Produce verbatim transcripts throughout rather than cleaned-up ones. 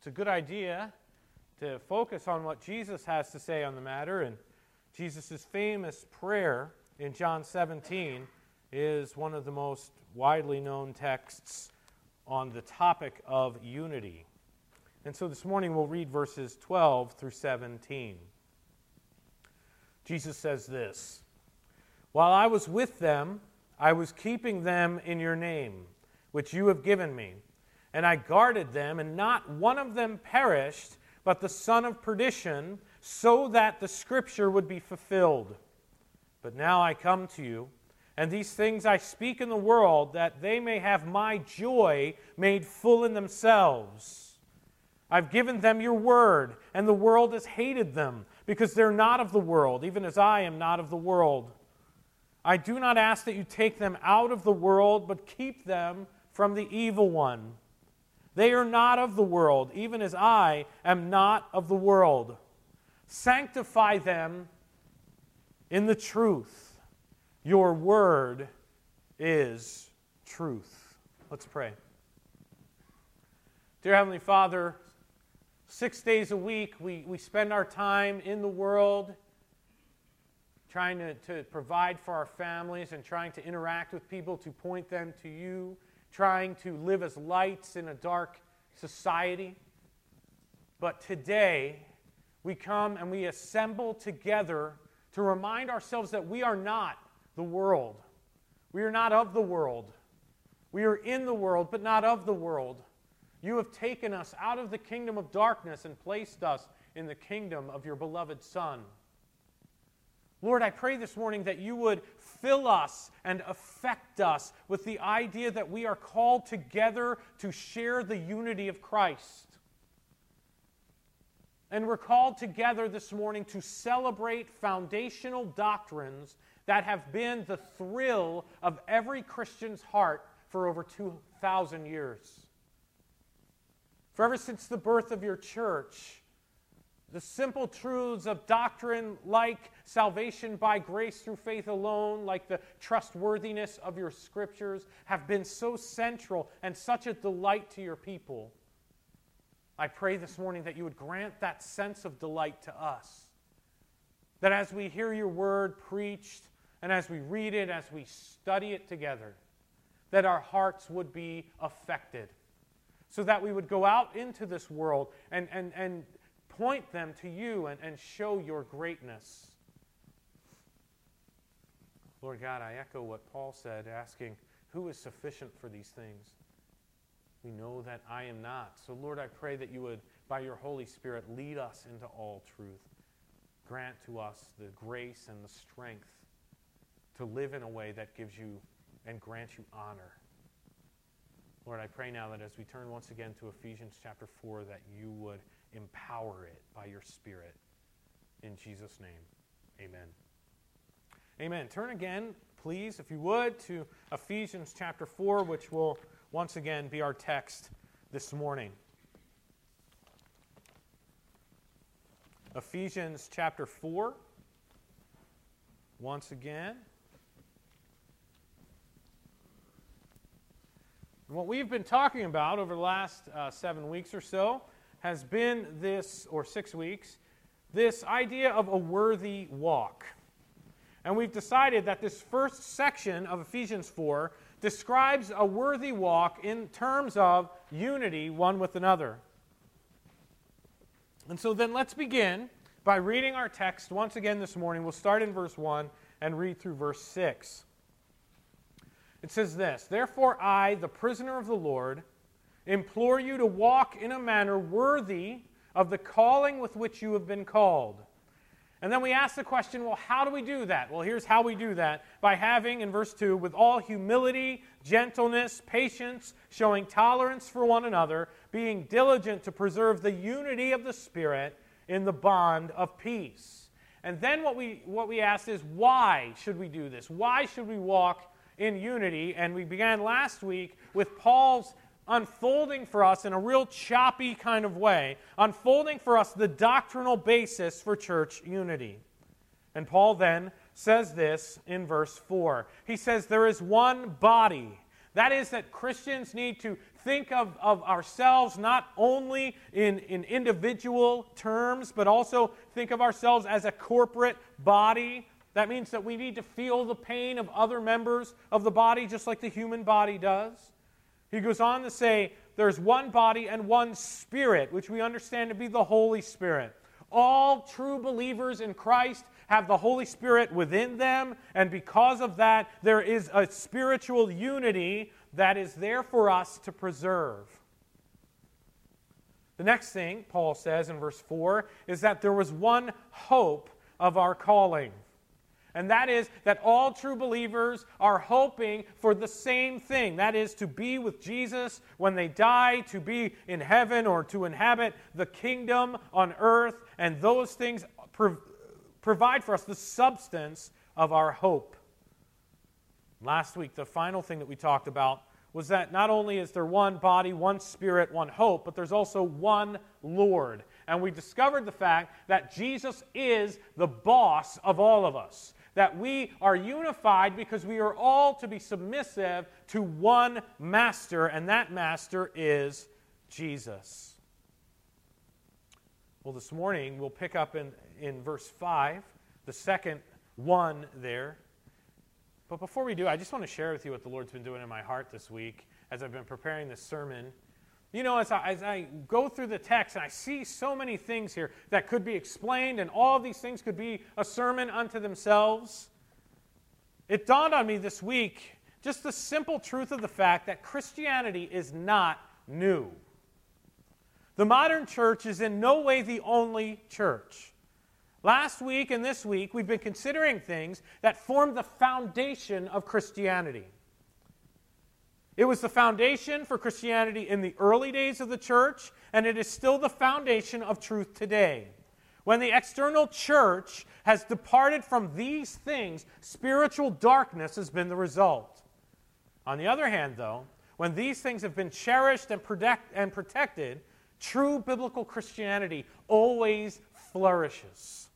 it's a good idea to focus on what Jesus has to say on the matter. And Jesus' famous prayer in John seventeen is one of the most widely known texts on the topic of unity. And so this morning we'll read verses twelve through seventeen. Jesus says this, "While I was with them, I was keeping them in your name, which you have given me. And I guarded them, and not one of them perished, but the son of perdition, so that the scripture would be fulfilled. But now I come to you, and these things I speak in the world, that they may have my joy made full in themselves. I've given them your word, and the world has hated them, because they're not of the world, even as I am not of the world. I do not ask that you take them out of the world, but keep them from the evil one. They are not of the world, even as I am not of the world. Sanctify them in the truth. Your word is truth." Let's pray. Dear Heavenly Father, six days a week we, we spend our time in the world trying to, to provide for our families and trying to interact with people to point them to you, trying to live as lights in a dark society. But today, we come and we assemble together to remind ourselves that we are not the world. We are not of the world. We are in the world, but not of the world. You have taken us out of the kingdom of darkness and placed us in the kingdom of your beloved Son. Lord, I pray this morning that you would fill us and affect us with the idea that we are called together to share the unity of Christ. And we're called together this morning to celebrate foundational doctrines that have been the thrill of every Christian's heart for over two thousand years. For ever since the birth of your church, the simple truths of doctrine like salvation by grace through faith alone, like the trustworthiness of your scriptures, have been so central and such a delight to your people. I pray this morning that you would grant that sense of delight to us. That as we hear your word preached, and as we read it, as we study it together, that our hearts would be affected. So that we would go out into this world and, and, and point them to you and, and show your greatness. Lord God, I echo what Paul said, asking, who is sufficient for these things? We know that I am not. So Lord, I pray that you would, by your Holy Spirit, lead us into all truth. Grant to us the grace and the strength to live in a way that gives you and grants you honor. Lord, I pray now that as we turn once again to Ephesians chapter four, that you would empower it by your Spirit. In Jesus' name, amen. Amen. Turn again, please, if you would, to Ephesians chapter four, which will once again be our text this morning. Ephesians chapter four, once again. And what we've been talking about over the last uh, seven weeks or so has been this, or six weeks, this idea of a worthy walk. And we've decided that this first section of Ephesians four describes a worthy walk in terms of unity one with another. And so then let's begin by reading our text once again this morning. We'll start in verse one and read through verse six. It says this, "Therefore I, the prisoner of the Lord, implore you to walk in a manner worthy of the calling with which you have been called." And then we ask the question, well, how do we do that? Well, here's how we do that. By having, in verse two, with all humility, gentleness, patience, showing tolerance for one another, being diligent to preserve the unity of the Spirit in the bond of peace. And then what we, what we ask is, why should we do this? Why should we walk in unity? And we began last week with Paul's unfolding for us in a real choppy kind of way, unfolding for us the doctrinal basis for church unity. And Paul then says this in verse four. He says, "There is one body. That is that Christians need to think of, of ourselves not only in, in individual terms, but also think of ourselves as a corporate body. That means that we need to feel the pain of other members of the body, just like the human body does. He goes on to say, there's one body and one Spirit, which we understand to be the Holy Spirit. All true believers in Christ have the Holy Spirit within them, and because of that, there is a spiritual unity that is there for us to preserve. The next thing Paul says in verse four is that there was one hope of our calling. And that is that all true believers are hoping for the same thing. That is to be with Jesus when they die, to be in heaven, or to inhabit the kingdom on earth. And those things pro- provide for us the substance of our hope. Last week, the final thing that we talked about was that not only is there one body, one Spirit, one hope, but there's also one Lord. And we discovered the fact that Jesus is the boss of all of us. That we are unified because we are all to be submissive to one master, and that master is Jesus. Well, this morning we'll pick up in, in verse five, the second one there. But before we do, I just want to share with you what the Lord's been doing in my heart this week as I've been preparing this sermon. You know, as I, as I go through the text and I see so many things here that could be explained, and all of these things could be a sermon unto themselves, it dawned on me this week just the simple truth of the fact that Christianity is not new. The modern church is in no way the only church. Last week and this week, we've been considering things that form the foundation of Christianity. It was the foundation for Christianity in the early days of the church, and it is still the foundation of truth today. When the external church has departed from these things, spiritual darkness has been the result. On the other hand, though, when these things have been cherished and, protect, and protected, true biblical Christianity always flourishes.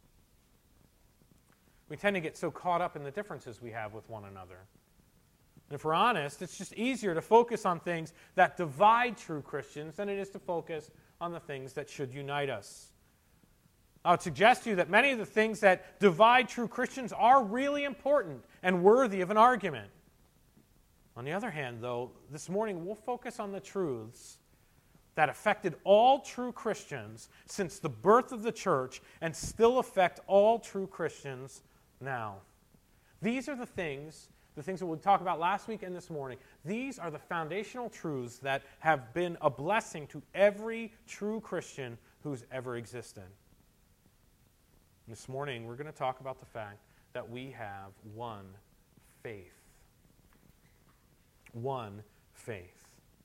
We tend to get so caught up in the differences we have with one another. And if we're honest, it's just easier to focus on things that divide true Christians than it is to focus on the things that should unite us. I would suggest to you that many of the things that divide true Christians are really important and worthy of an argument. On the other hand, though, this morning we'll focus on the truths that affected all true Christians since the birth of the church and still affect all true Christians now. These are the things The things that we'll talk about last week and this morning. These are the foundational truths that have been a blessing to every true Christian who's ever existed. This morning, we're going to talk about the fact that we have one faith. One faith.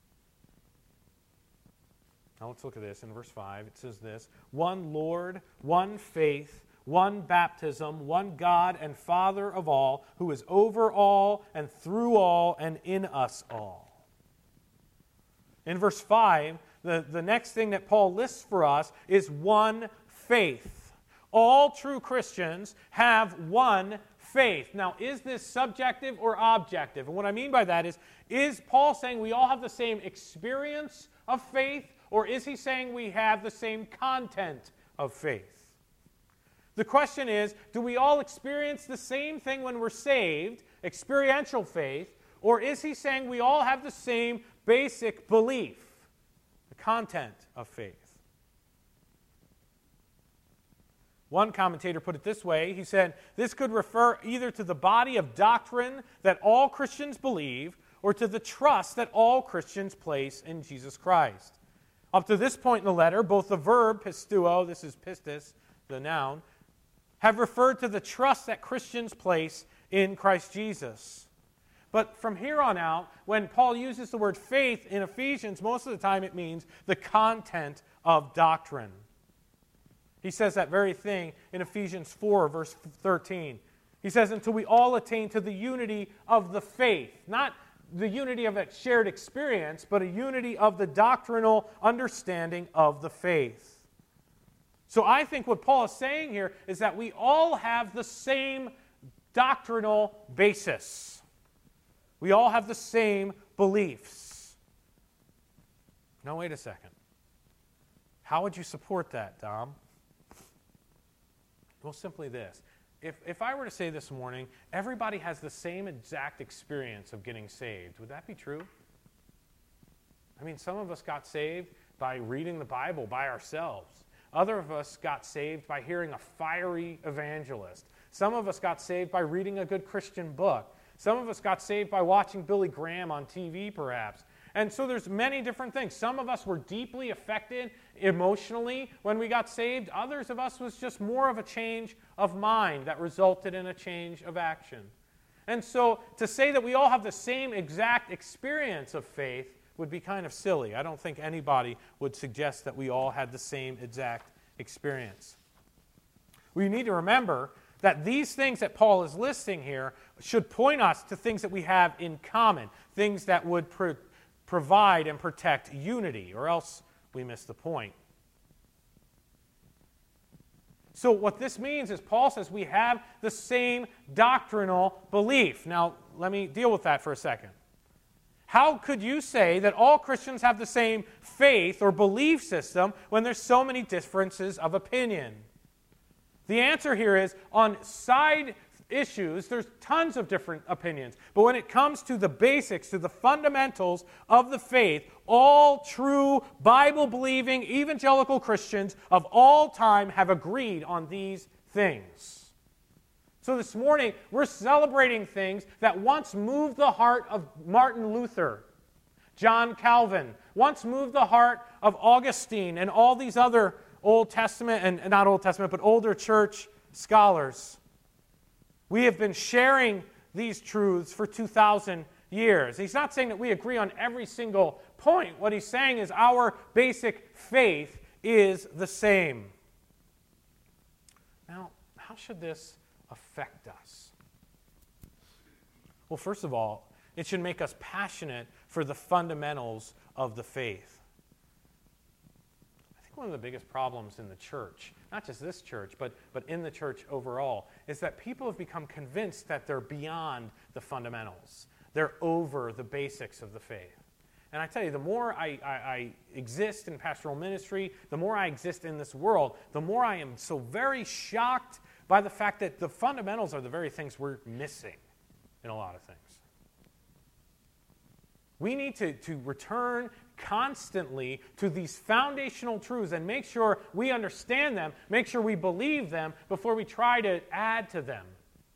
Now let's look at this in verse five. It says this: one Lord, one faith, one baptism, one God and Father of all, who is over all and through all and in us all. In verse five, the, the next thing that Paul lists for us is one faith. All true Christians have one faith. Now, is this subjective or objective? And what I mean by that is, is Paul saying we all have the same experience of faith, or is he saying we have the same content of faith? The question is, do we all experience the same thing when we're saved, experiential faith, or is he saying we all have the same basic belief, the content of faith? One commentator put it this way. He said, this could refer either to the body of doctrine that all Christians believe, or to the trust that all Christians place in Jesus Christ. Up to this point in the letter, both the verb pisteuo, this is pistis, the noun, have referred to the trust that Christians place in Christ Jesus. But from here on out, when Paul uses the word faith in Ephesians, most of the time it means the content of doctrine. He says that very thing in Ephesians four, verse thirteen. He says, until we all attain to the unity of the faith. Not the unity of a shared experience, but a unity of the doctrinal understanding of the faith. So I think what Paul is saying here is that we all have the same doctrinal basis. We all have the same beliefs. No, wait a second. How would you support that, Dom? Well, simply this. If, if I were to say this morning, everybody has the same exact experience of getting saved, would that be true? I mean, some of us got saved by reading the Bible by ourselves. Other of us got saved by hearing a fiery evangelist. Some of us got saved by reading a good Christian book. Some of us got saved by watching Billy Graham on T V, perhaps. And so there's many different things. Some of us were deeply affected emotionally when we got saved. Others of us was just more of a change of mind that resulted in a change of action. And so to say that we all have the same exact experience of faith would be kind of silly. I don't think anybody would suggest that we all had the same exact experience. We need to remember that these things that Paul is listing here should point us to things that we have in common, things that would pro- provide and protect unity, or else we miss the point. So what this means is Paul says we have the same doctrinal belief. Now, let me deal with that for a second. How could you say that all Christians have the same faith or belief system when there's so many differences of opinion? The answer here is, on side issues, there's tons of different opinions. But when it comes to the basics, to the fundamentals of the faith, all true Bible-believing evangelical Christians of all time have agreed on these things. So this morning, we're celebrating things that once moved the heart of Martin Luther, John Calvin, once moved the heart of Augustine, and all these other Old Testament, and not Old Testament, but older church scholars. We have been sharing these truths for two thousand years. He's not saying that we agree on every single point. What he's saying is our basic faith is the same. Now, how should this affect us? Well, first of all, it should make us passionate for the fundamentals of the faith. I think one of the biggest problems in the church, not just this church, but, but in the church overall, is that people have become convinced that they're beyond the fundamentals. They're over the basics of the faith. And I tell you, the more I, I, I exist in pastoral ministry, the more I exist in this world, the more I am so very shocked by the fact that the fundamentals are the very things we're missing in a lot of things. We need to, to return constantly to these foundational truths and make sure we understand them, make sure we believe them before we try to add to them.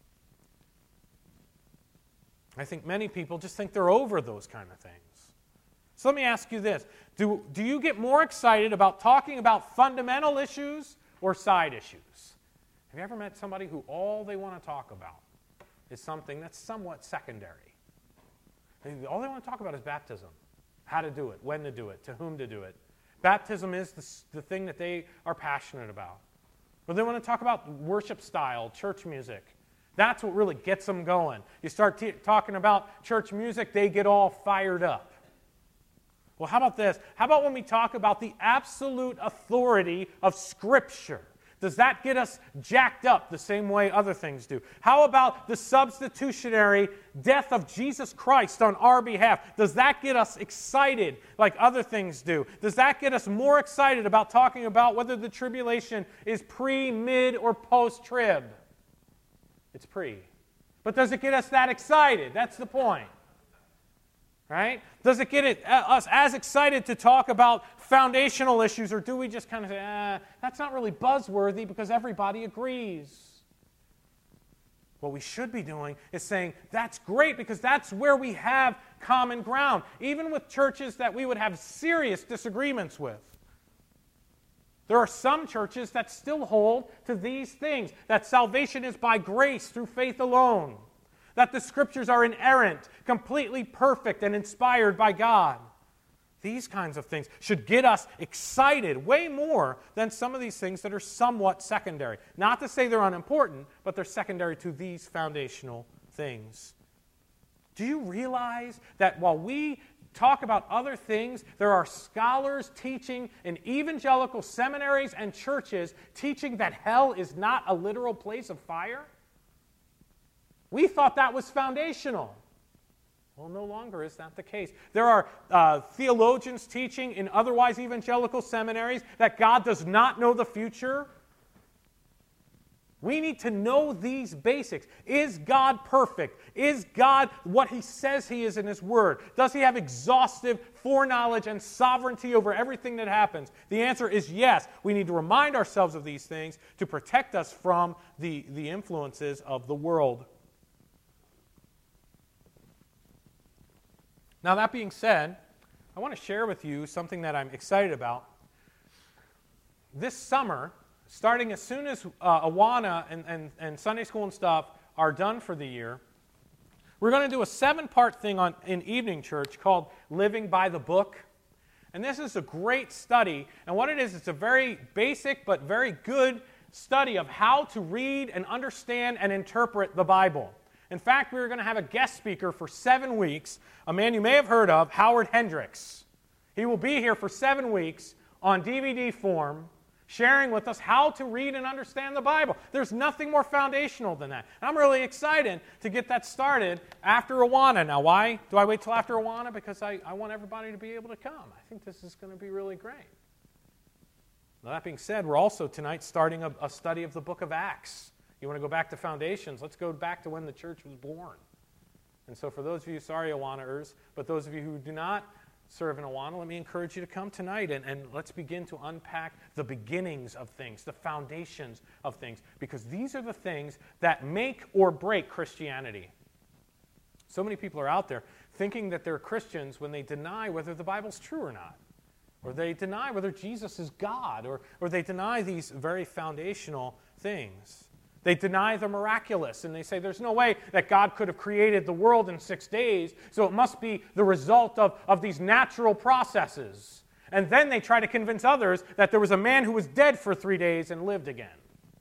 I think many people just think they're over those kind of things. So let me ask you this. Do, do you get more excited about talking about fundamental issues or side issues? Have you ever met somebody who all they want to talk about is something that's somewhat secondary? All they want to talk about is baptism, how to do it, when to do it, to whom to do it. Baptism is the, the thing that they are passionate about. Or they want to talk about worship style, church music. That's what really gets them going. You start t- talking about church music, they get all fired up. Well, how about this? How about when we talk about the absolute authority of Scripture? Does that get us jacked up the same way other things do? How about the substitutionary death of Jesus Christ on our behalf? Does that get us excited like other things do? Does that get us more excited about talking about whether the tribulation is pre, mid, or post-trib? It's pre. But does it get us that excited? That's the point. Right? Does it get it, uh, us as excited to talk about foundational issues, or do we just kind of say, ah, that's not really buzzworthy because everybody agrees? What we should be doing is saying, that's great because that's where we have common ground, even with churches that we would have serious disagreements with. There are some churches that still hold to these things, that salvation is by grace through faith alone, that the Scriptures are inerrant, completely perfect, and inspired by God. These kinds of things should get us excited way more than some of these things that are somewhat secondary. Not to say they're unimportant, but they're secondary to these foundational things. Do you realize that while we talk about other things, there are scholars teaching in evangelical seminaries and churches teaching that hell is not a literal place of fire? We thought that was foundational. Well, no longer is that the case. There are uh, theologians teaching in otherwise evangelical seminaries that God does not know the future. We need to know these basics. Is God perfect? Is God what He says He is in His Word? Does He have exhaustive foreknowledge and sovereignty over everything that happens? The answer is yes. We need to remind ourselves of these things to protect us from the, the influences of the world. Now, that being said, I want to share with you something that I'm excited about. This summer, starting as soon as uh, Awana and, and, and Sunday school and stuff are done for the year, we're going to do a seven-part thing on, in evening church called Living by the Book. And this is a great study. And what it is, it's a very basic but very good study of how to read and understand and interpret the Bible. In fact, we were going to have a guest speaker for seven weeks, a man you may have heard of, Howard Hendricks. He will be here for seven weeks on D V D form, sharing with us how to read and understand the Bible. There's nothing more foundational than that. And I'm really excited to get that started after Awana. Now, why do I wait till after Awana? Because I, I want everybody to be able to come. I think this is going to be really great. Now, that being said, we're also tonight starting a, a study of the book of Acts. You want to go back to foundations? Let's go back to when the church was born. And so for those of you, sorry, Awana'ers, but those of you who do not serve in Awana, let me encourage you to come tonight and, and let's begin to unpack the beginnings of things, the foundations of things, because these are the things that make or break Christianity. So many people are out there thinking that they're Christians when they deny whether the Bible's true or not, or they deny whether Jesus is God, or, or they deny these very foundational things. They deny the miraculous, and they say there's no way that God could have created the world in six days, so it must be the result of, of these natural processes. And then they try to convince others that there was a man who was dead for three days and lived again.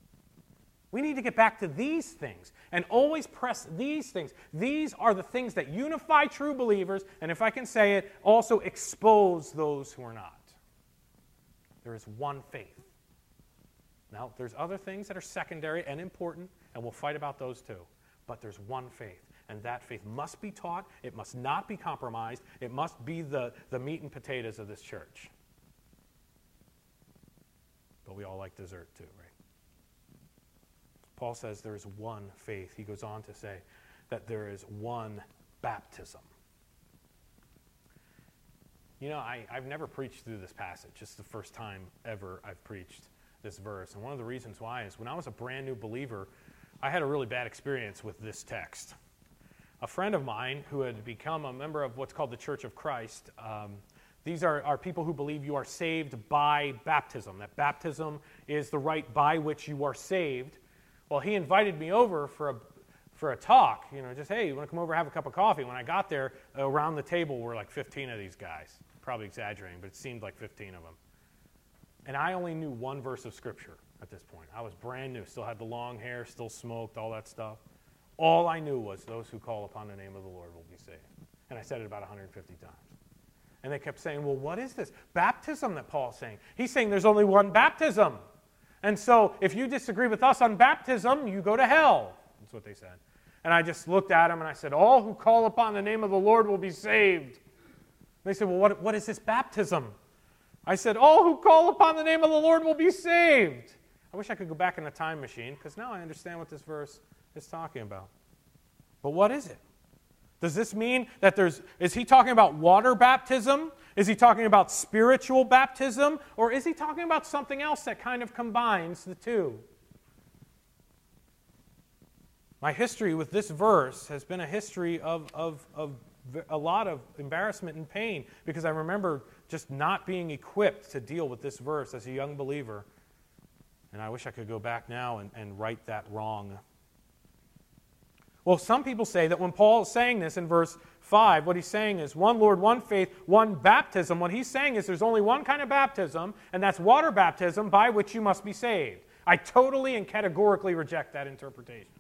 We need to get back to these things and always press these things. These are the things that unify true believers, and if I can say it, also expose those who are not. There is one faith. Now, there's other things that are secondary and important, and we'll fight about those too. But there's one faith, and that faith must be taught. It must not be compromised. It must be the, the meat and potatoes of this church. But we all like dessert too, right? Paul says there is one faith. He goes on to say that there is one baptism. You know, I, I've never preached through this passage. It's the first time ever I've preached this verse. And one of the reasons why is when I was a brand new believer, I had a really bad experience with this text. A friend of mine who had become a member of what's called the Church of Christ, um, these are, are people who believe you are saved by baptism, that baptism is the rite by which you are saved. Well, he invited me over for a, for a talk, you know, just, hey, you want to come over and have a cup of coffee? When I got there, around the table were like fifteen of these guys. Probably exaggerating, but it seemed like fifteen of them. And I only knew one verse of Scripture at this point. I was brand new, still had the long hair, still smoked, all that stuff. All I knew was those who call upon the name of the Lord will be saved. And I said it about one hundred fifty times. And they kept saying, well, what is this? Baptism that Paul's saying. He's saying there's only one baptism. And so if you disagree with us on baptism, you go to hell. That's what they said. And I just looked at them and I said, all who call upon the name of the Lord will be saved. And they said, well, what, what is this baptism? I said, all who call upon the name of the Lord will be saved. I wish I could go back in a time machine, because now I understand what this verse is talking about. But what is it? Does this mean that there's, is he talking about water baptism? Is he talking about spiritual baptism? Or is he talking about something else that kind of combines the two? My history with this verse has been a history of, of, of a lot of embarrassment and pain, because I remember just not being equipped to deal with this verse as a young believer. And I wish I could go back now and, and right that wrong. Well, some people say that when Paul is saying this in verse five, what he's saying is one Lord, one faith, one baptism. What he's saying is there's only one kind of baptism, and that's water baptism by which you must be saved. I totally and categorically reject that interpretation.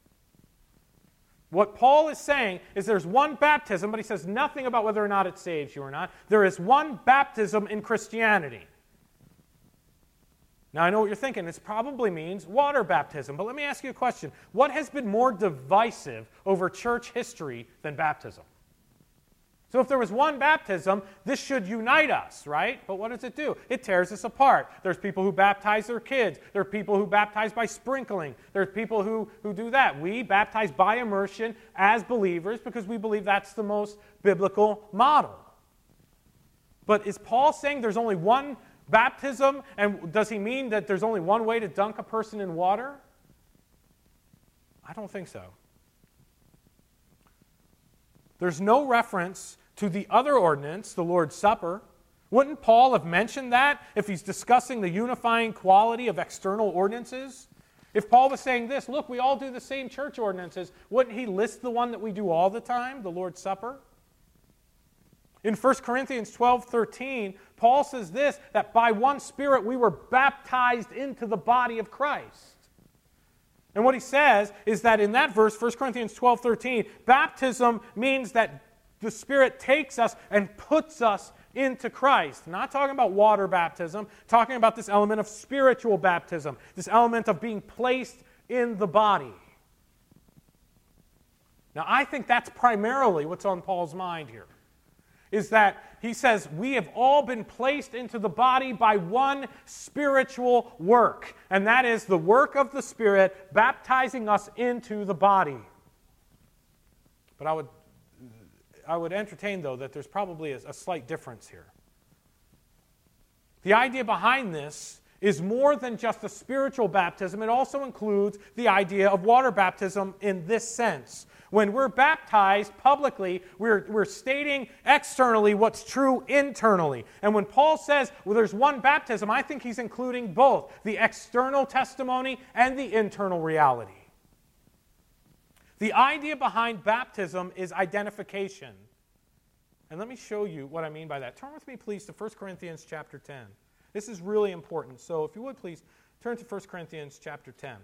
What Paul is saying is there's one baptism, but he says nothing about whether or not it saves you or not. There is one baptism in Christianity. Now, I know what you're thinking. This probably means water baptism. But let me ask you a question. What has been more divisive over church history than baptism? So if there was one baptism, this should unite us, right? But what does it do? It tears us apart. There's people who baptize their kids. There are people who baptize by sprinkling. There's people who, who do that. We baptize by immersion as believers because we believe that's the most biblical model. But is Paul saying there's only one baptism? And does he mean that there's only one way to dunk a person in water? I don't think so. There's no reference to the other ordinance, the Lord's Supper. Wouldn't Paul have mentioned that if he's discussing the unifying quality of external ordinances? If Paul was saying this, look, we all do the same church ordinances, wouldn't he list the one that we do all the time, the Lord's Supper? In First Corinthians twelve thirteen, Paul says this, that by one Spirit we were baptized into the body of Christ. And what he says is that in that verse, First Corinthians twelve thirteen, baptism means that the Spirit takes us and puts us into Christ. Not talking about water baptism, talking about this element of spiritual baptism, this element of being placed in the body. Now, I think that's primarily what's on Paul's mind here, is that he says we have all been placed into the body by one spiritual work, and that is the work of the Spirit baptizing us into the body. But I would, I would entertain, though, that there's probably a, a slight difference here. The idea behind this is more than just a spiritual baptism. It also includes the idea of water baptism in this sense. When we're baptized publicly, we're, we're stating externally what's true internally. And when Paul says, well, there's one baptism, I think he's including both the external testimony and the internal reality. The idea behind baptism is identification. And let me show you what I mean by that. Turn with me, please, to First Corinthians chapter ten. This is really important. So if you would, please, turn to First Corinthians chapter ten.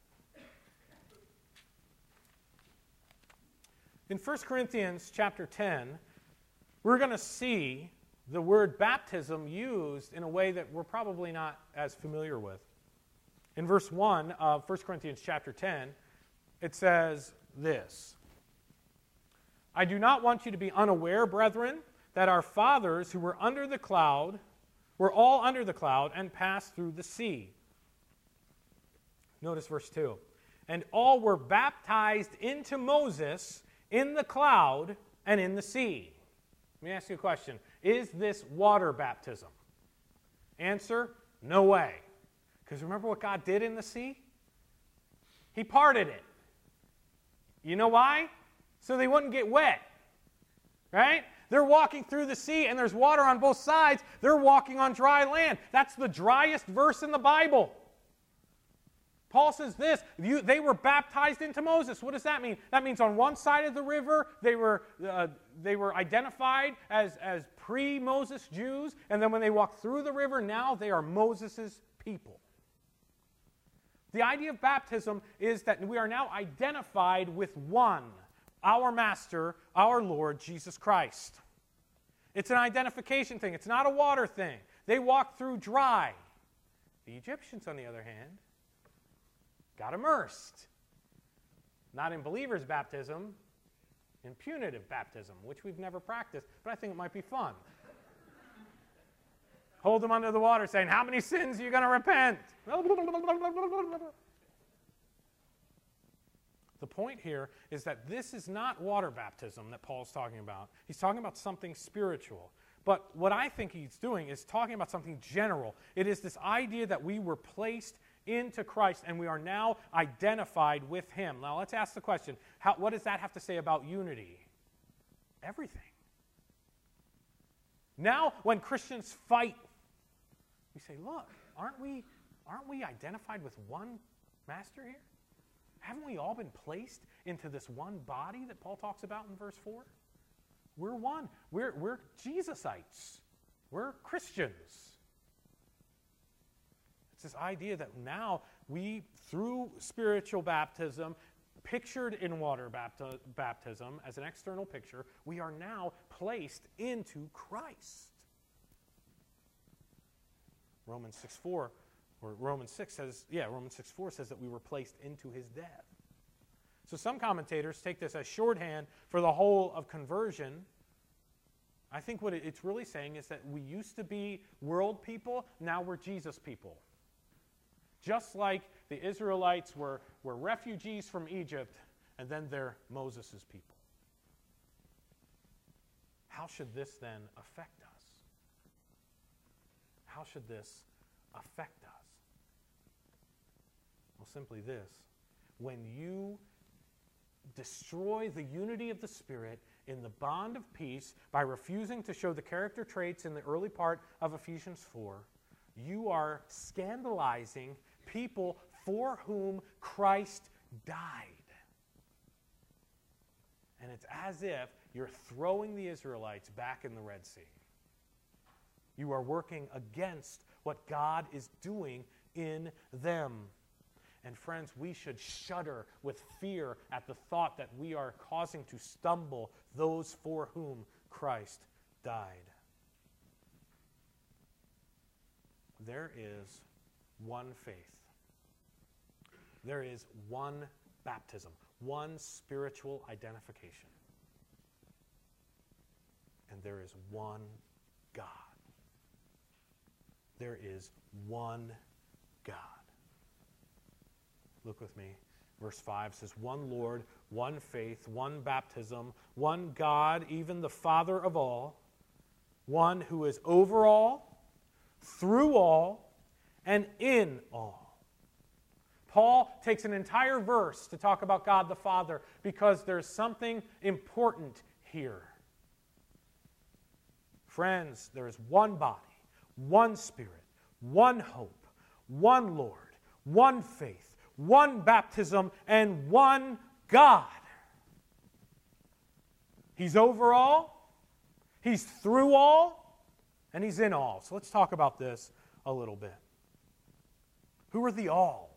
In First Corinthians chapter ten, we're going to see the word baptism used in a way that we're probably not as familiar with. In verse one of First Corinthians chapter ten, it says this, I do not want you to be unaware, brethren, that our fathers who were under the cloud were all under the cloud and passed through the sea. Notice verse two. And all were baptized into Moses in the cloud and in the sea. Let me ask you a question. Is this water baptism? Answer, no way. Because remember what God did in the sea? He parted it. You know why? So they wouldn't get wet. Right? They're walking through the sea and there's water on both sides. They're walking on dry land. That's the driest verse in the Bible. Paul says this, you, they were baptized into Moses. What does that mean? That means on one side of the river, they were, uh, they were identified as, as pre-Moses Jews, and then when they walk through the river, now they are Moses' people. The idea of baptism is that we are now identified with one, our Master, our Lord, Jesus Christ. It's an identification thing. It's not a water thing. They walked through dry. The Egyptians, on the other hand, got immersed. Not in believers' baptism, in punitive baptism, which we've never practiced, but I think it might be fun. Hold them under the water saying, how many sins are you going to repent? The point here is that this is not water baptism that Paul's talking about. He's talking about something spiritual. But what I think he's doing is talking about something general. It is this idea that we were placed into Christ and we are now identified with Him. Now let's ask the question, how, what does that have to say about unity? Everything. Now when Christians fight, we say, look, aren't we, aren't we identified with one Master here? Haven't we all been placed into this one body that Paul talks about in verse four? We're one. We're, we're Jesusites. We're Christians. It's this idea that now we, through spiritual baptism, pictured in water bapti- baptism as an external picture, we are now placed into Christ. Romans six four, or Romans six says, yeah, Romans six four says that we were placed into His death. So some commentators take this as shorthand for the whole of conversion, I think what it's really saying is that we used to be world people, now we're Jesus people. Just like the Israelites were, were refugees from Egypt, and then they're Moses' people. How should this then affect us? How should this affect us? Well, simply this. When you destroy the unity of the Spirit in the bond of peace by refusing to show the character traits in the early part of Ephesians four, you are scandalizing people for whom Christ died. And it's as if you're throwing the Israelites back in the Red Sea. You are working against what God is doing in them. And friends, we should shudder with fear at the thought that we are causing to stumble those for whom Christ died. There is one faith. There is one baptism, one spiritual identification. And there is one God. There is one God. Look with me. Verse five says, one Lord, one faith, one baptism, one God, even the Father of all, one who is over all, through all, and in all. Paul takes an entire verse to talk about God the Father because there's something important here. Friends, there is one body, one Spirit, one hope, one Lord, one faith, one baptism, and one God. He's over all, He's through all, and He's in all. So let's talk about this a little bit. Who are the all?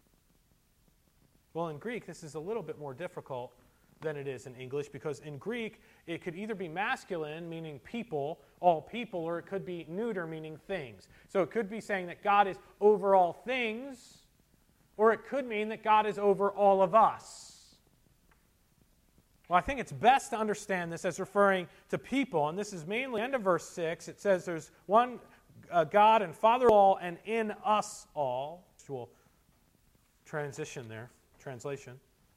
Well, in Greek, this is a little bit more difficult than it is in English, because in Greek, it could either be masculine, meaning people, all people, or it could be neuter, meaning things. So it could be saying that God is over all things, or it could mean that God is over all of us. Well, I think it's best to understand this as referring to people, and this is mainly end of verse six. It says there's one uh, God and Father of all, and in us all. Actual transition there, translation.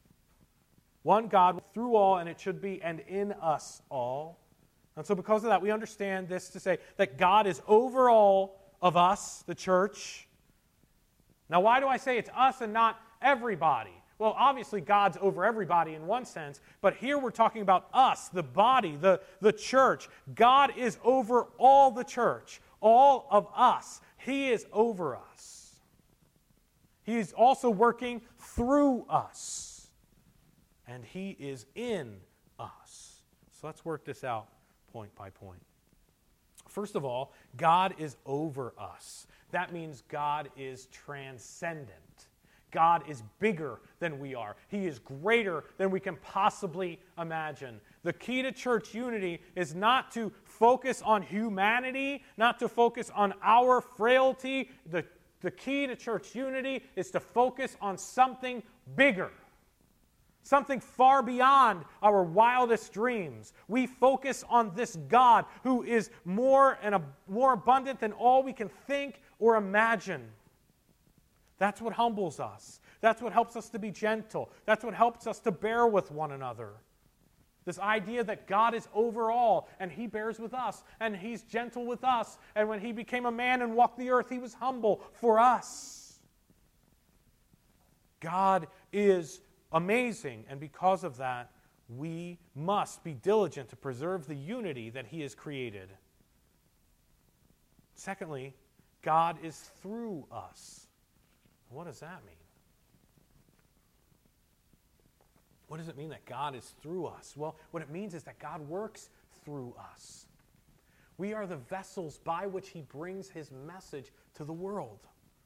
One God through all, and it should be, and in us all. And so because of that, we understand this to say that God is over all of us, the church. Now, why do I say it's us and not everybody? Well, obviously, God's over everybody in one sense, but here we're talking about us, the body, the, the church. God is over all the church, all of us. He is over us. He is also working through us, and He is in us. So let's work this out point by point. First of all, God is over us. That means God is transcendent. God is bigger than we are. He is greater than we can possibly imagine. The key to church unity is not to focus on humanity, not to focus on our frailty. The, the key to church unity is to focus on something bigger, something far beyond our wildest dreams. We focus on this God who is more and a, more abundant than all we can think or imagine. That's what humbles us. That's what helps us to be gentle. That's what helps us to bear with one another. This idea that God is over all, and He bears with us, and He's gentle with us, and when He became a man and walked the earth, He was humble for us. God is amazing, and because of that, we must be diligent to preserve the unity that He has created. Secondly, God is through us. What does that mean? What does it mean that God is through us? Well, what it means is that God works through us. We are the vessels by which He brings His message to the world.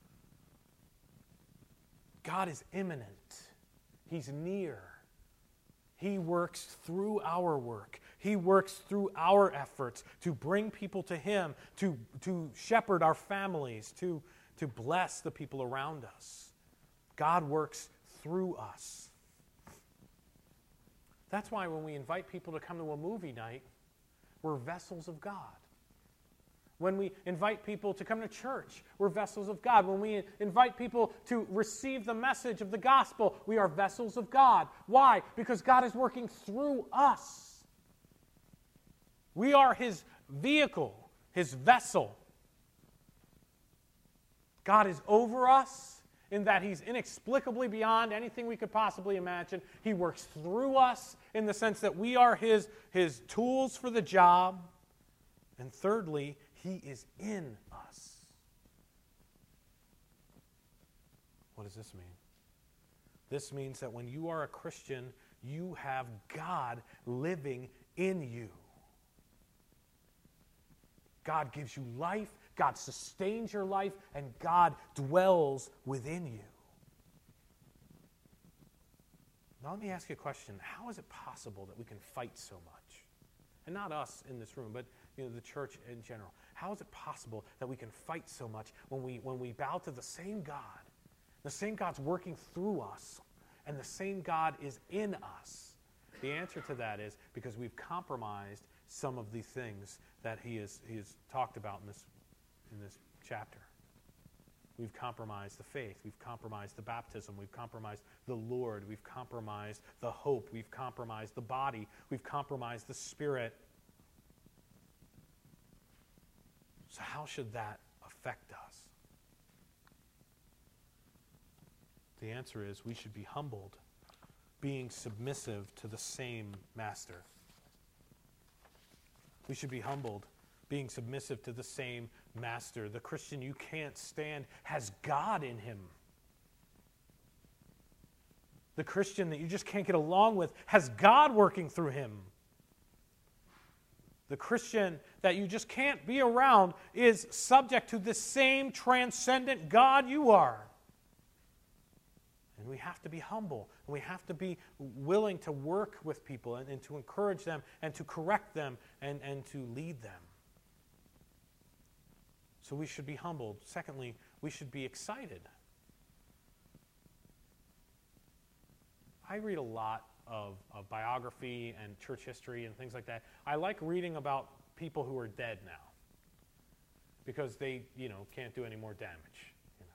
God is immanent. He's near. He works through our work. He works through our efforts to bring people to Him, to, to shepherd our families, to, to bless the people around us. God works through us. That's why when we invite people to come to a movie night, we're vessels of God. When we invite people to come to church, we're vessels of God. When we invite people to receive the message of the gospel, we are vessels of God. Why? Because God is working through us. We are His vehicle, His vessel. God is over us in that He's inexplicably beyond anything we could possibly imagine. He works through us in the sense that we are His, His tools for the job. And thirdly, He is in us. What does this mean? This means that when you are a Christian, you have God living in you. God gives you life, God sustains your life, and God dwells within you. Now let me ask you a question. How is it possible that we can fight so much? And not us in this room, but you know, the church in general. How is it possible that we can fight so much when we, when we bow to the same God? The same God's working through us, and the same God is in us. The answer to that is because we've compromised some of the things that he has, he has talked about in this, in this chapter. We've compromised the faith. We've compromised the baptism. We've compromised the Lord. We've compromised the hope. We've compromised the body. We've compromised the Spirit. So how should that affect us? The answer is we should be humbled, being submissive to the same master. We should be humbled, being submissive to the same master. The Christian you can't stand has God in him. The Christian that you just can't get along with has God working through him. The Christian that you just can't be around is subject to the same transcendent God you are. And we have to be humble, and we have to be willing to work with people and, and to encourage them and to correct them and, and to lead them. So we should be humbled. Secondly, we should be excited. I read a lot of, of biography and church history and things like that. I like reading about people who are dead now because they, you know, can't do any more damage.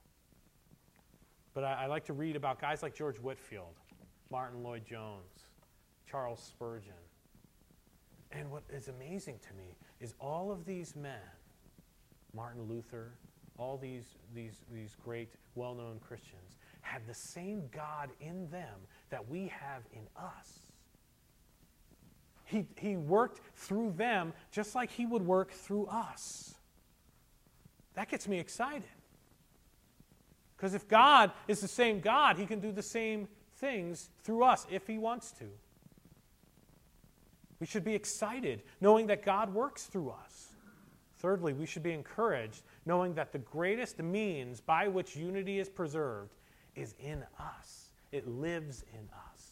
But I, I like to read about guys like George Whitefield, Martin Lloyd-Jones, Charles Spurgeon. And what is amazing to me is all of these men, Martin Luther, all these, these, these great, well-known Christians, had the same God in them that we have in us. He, he worked through them just like he would work through us. That gets me excited. Because if God is the same God, he can do the same things through us if he wants to. We should be excited knowing that God works through us. Thirdly, we should be encouraged knowing that the greatest means by which unity is preserved is in us. It lives in us.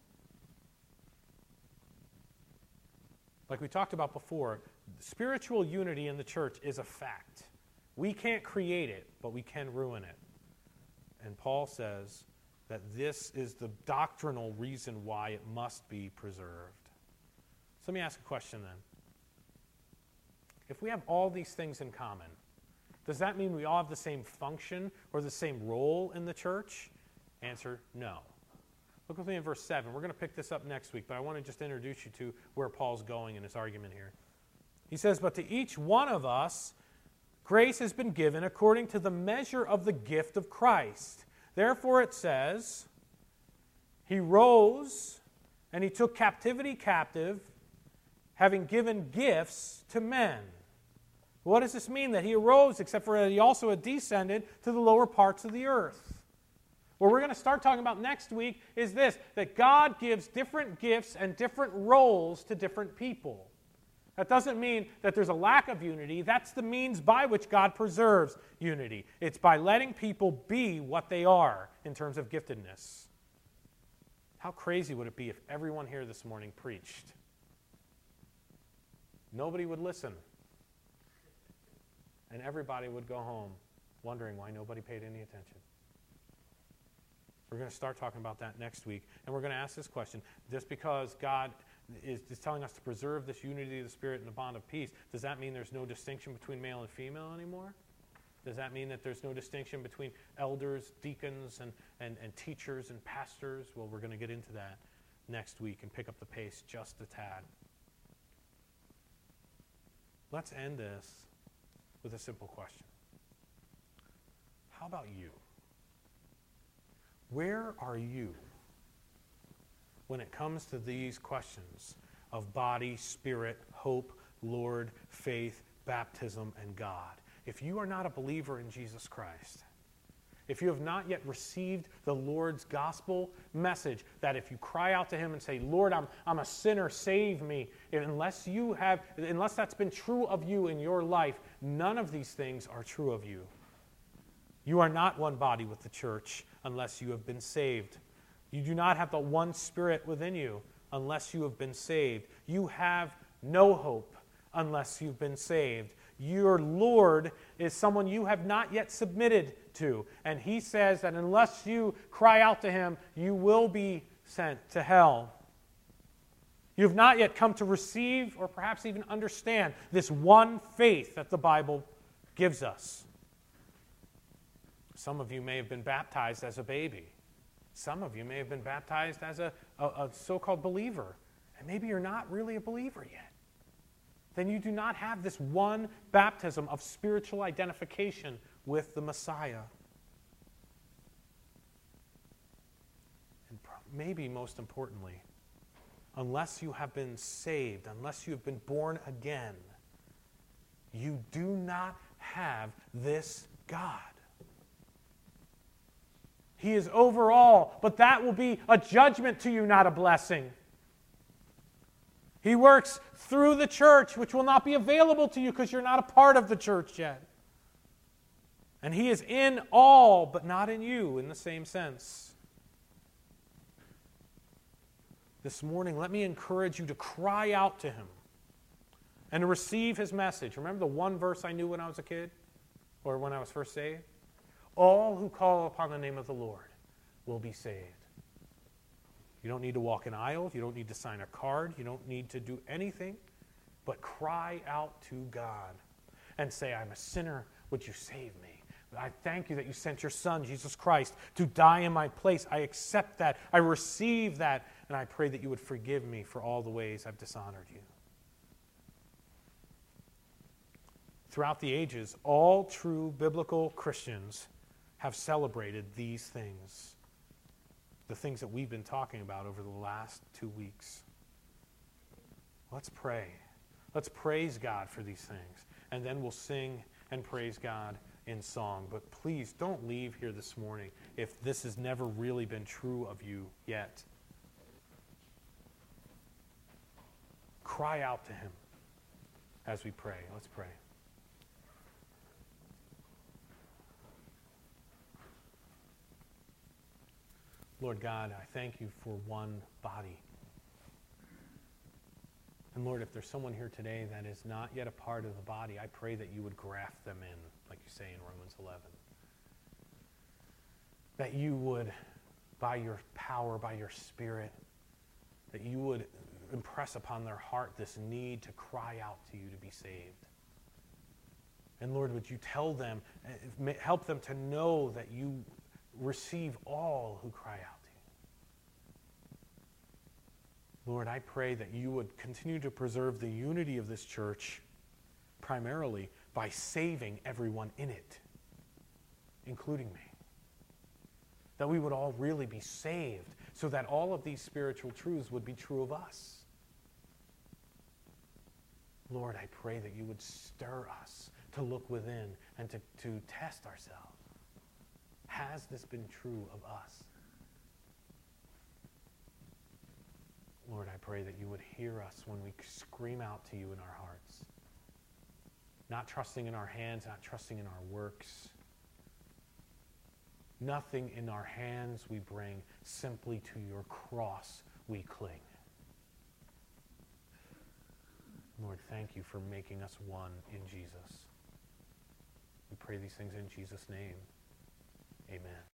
Like we talked about before, spiritual unity in the church is a fact. We can't create it, but we can ruin it. And Paul says that this is the doctrinal reason why it must be preserved. So let me ask a question then. If we have all these things in common, does that mean we all have the same function or the same role in the church? Answer, no. Look with me in verse seven. We're going to pick this up next week, but I want to just introduce you to where Paul's going in his argument here. He says, but to each one of us, grace has been given according to the measure of the gift of Christ. Therefore it says, he rose and he took captivity captive, having given gifts to men. What does this mean? That he arose, except for that he also had descended to the lower parts of the earth. What we're going to start talking about next week is this, that God gives different gifts and different roles to different people. That doesn't mean that there's a lack of unity. That's the means by which God preserves unity. It's by letting people be what they are in terms of giftedness. How crazy would it be if everyone here this morning preached? Nobody would listen. And everybody would go home wondering why nobody paid any attention. We're going to start talking about that next week. And we're going to ask this question. Just because God is, is telling us to preserve this unity of the Spirit and the bond of peace, does that mean there's no distinction between male and female anymore? Does that mean that there's no distinction between elders, deacons, and, and, and teachers and pastors? Well, we're going to get into that next week and pick up the pace just a tad. Let's end this with a simple question. How about you? Where are you when it comes to these questions of body, spirit, hope, Lord, faith, baptism, and God? If you are not a believer in Jesus Christ, if you have not yet received the Lord's gospel message, that if you cry out to him and say, Lord, I'm, I'm a sinner, save me, unless you have, unless that's been true of you in your life, none of these things are true of you. You are not one body with the church unless you have been saved. You do not have the one Spirit within you unless you have been saved. You have no hope unless you've been saved. Your Lord is someone you have not yet submitted to. And he says that unless you cry out to him, you will be sent to hell. You have not yet come to receive or perhaps even understand this one faith that the Bible gives us. Some of you may have been baptized as a baby. Some of you may have been baptized as a, a, a so-called believer. And maybe you're not really a believer yet. Then you do not have this one baptism of spiritual identification with the Messiah. And maybe most importantly, unless you have been saved, unless you have been born again, you do not have this God. He is over all, but that will be a judgment to you, not a blessing. He works through the church, which will not be available to you because you're not a part of the church yet. And he is in all, but not in you in the same sense. This morning, let me encourage you to cry out to him and to receive his message. Remember the one verse I knew when I was a kid? Or when I was first saved? All who call upon the name of the Lord will be saved. You don't need to walk an aisle. You don't need to sign a card. You don't need to do anything but cry out to God and say, I'm a sinner. Would you save me? I thank you that you sent your Son, Jesus Christ, to die in my place. I accept that. I receive that. And I pray that you would forgive me for all the ways I've dishonored you. Throughout the ages, all true biblical Christians have celebrated these things, the things that we've been talking about over the last two weeks. Let's pray. Let's praise God for these things, and then we'll sing and praise God in song. But please don't leave here this morning if this has never really been true of you yet. Cry out to him as we pray. Let's pray. Lord God, I thank you for one body. And Lord, if there's someone here today that is not yet a part of the body, I pray that you would graft them in, like you say in Romans eleven. That you would, by your power, by your Spirit, that you would impress upon their heart this need to cry out to you to be saved. And Lord, would you tell them, help them to know that you receive all who cry out to you. Lord, I pray that you would continue to preserve the unity of this church primarily by saving everyone in it, including me. That we would all really be saved so that all of these spiritual truths would be true of us. Lord, I pray that you would stir us to look within and to, to test ourselves. Has this been true of us? Lord, I pray that you would hear us when we scream out to you in our hearts. Not trusting in our hands, not trusting in our works. Nothing in our hands we bring, simply to your cross we cling. Lord, thank you for making us one in Jesus. We pray these things in Jesus' name. Amen.